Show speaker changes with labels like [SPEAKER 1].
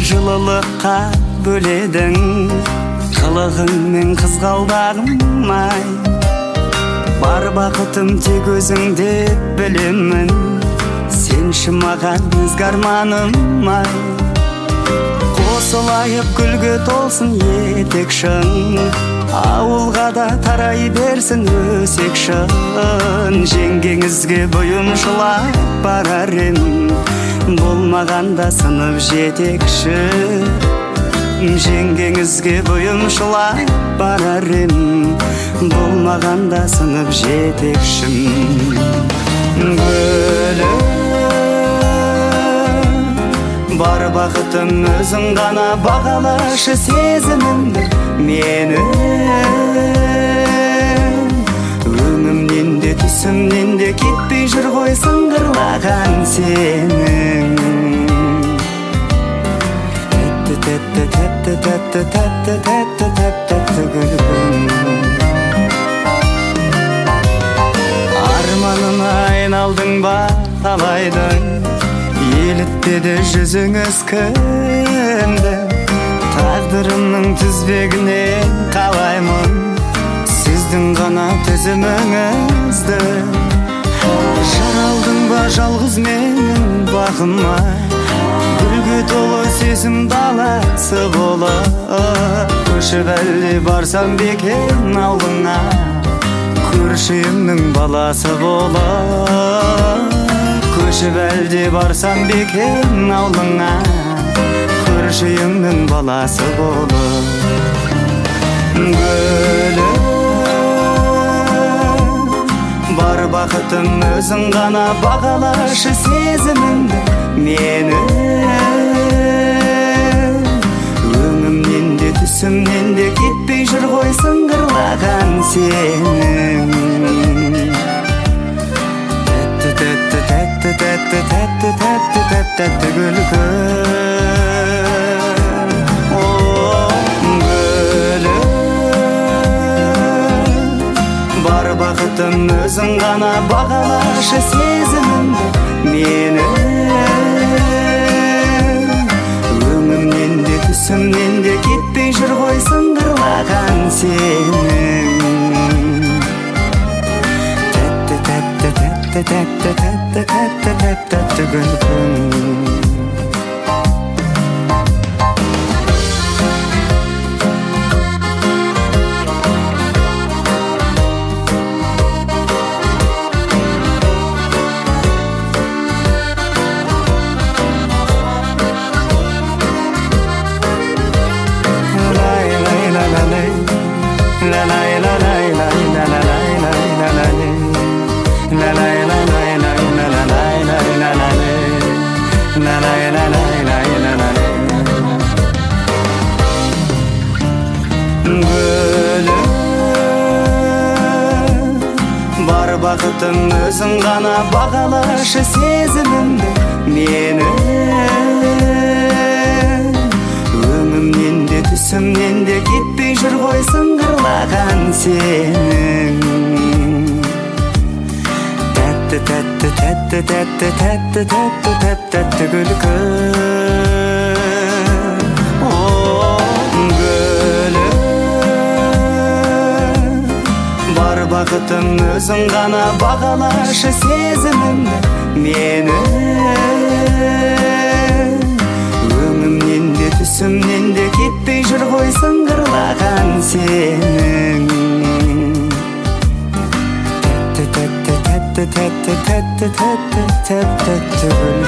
[SPEAKER 1] жылылыққа бөледің, қылығыңмен қызғалдағым-ай. Бар бақытым тек өзіңде білемін, сенші маған ізгі арманым-ай. Қосылайып гүлге толсын етекшің, ауылға да тарай берсін өсекшін. Жеңгеңізге бойымшылап барар ем, болмағанда сынып жетекші. Жеңгеңізге бойымшылап барар ем, болмағанда сынып жетекшім. Гүлім, бар бақытым өзің ғана, бағалашы сезімімді менің. Өңімнен де түсімнен де кетпей жүр ғой сыңғырлаған сенің. Тәтті, тәтті, тәтті, тәтті, тәтті, тәтті, тәтті гүлім. Арманына айналдың ба талайдың, елітпеді жүзіңіз кімді. Тағдырымның тізбегінен қалаймын сіздің ғана тізіміңізді. Жаралдың ба жалғыз менің бағыма, гүлге толы сезім даласы болып. Көшіп әлде барсам бекен ауылыңа, көрші-емнің баласы болып. Көшіп әлде барсам бекен ауылыңа, көрші-емнің баласы болып. Гүлім, бар бақытым өзің ғана, бағалашы сезімімді менің. Өңімнен де түсімнен де кетпей жүр ғой сыңғырлаған сенің. Тәтті, тәтті, тәтті, тәтті, тәтті, тәтті, тәтті, тәтті гүлгім. Гүлім, бар бақытым өзің ғана, бағалашы сезімімді менің. Өңімнен де түсімнен де кетпей жүр ғой сыңғырлаған сенің. Тәтті, тәтті, тәтті, тәтті, тәтті, тәтті, тәтті, тәтті гүлгім. Бар бақытым өзің ғана, бағалашы сезімімді менің. Өңімнен де түсімнен де кетпей жүр ғой сыңғырлаған сенің. Тәтті, тәтті, тәтті, тәтті, тәтті, тәтті, тәтті, тәтті гүлгім. Гүлім, бар бақытым өзің ғана, бағалашы сезімімді менің. Өңімнен де түсімнен де кетпей жүр ғой сыңғырлаған сенің. Тәтті, тәтті, тәтті, тәтті, тәтті, тәтті, тәтті, тәтті гүлгім.